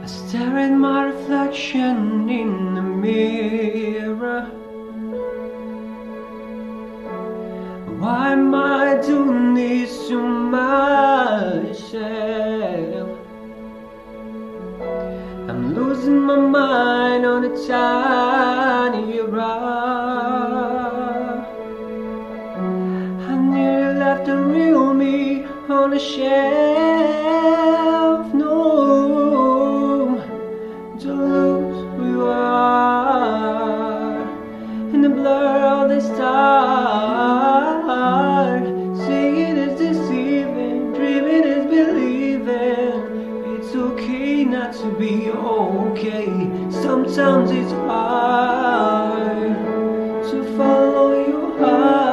I stare at my reflection in the mirror. Why am I doing this to myself? I'm losing my mind on a tiny rock. I nearly left the real me on a shelf. No, to lose who you are in the blur of the stars. Seeing is deceiving, dreaming is believing. It's okay not to be okay. Sometimes it's hard to follow your heart.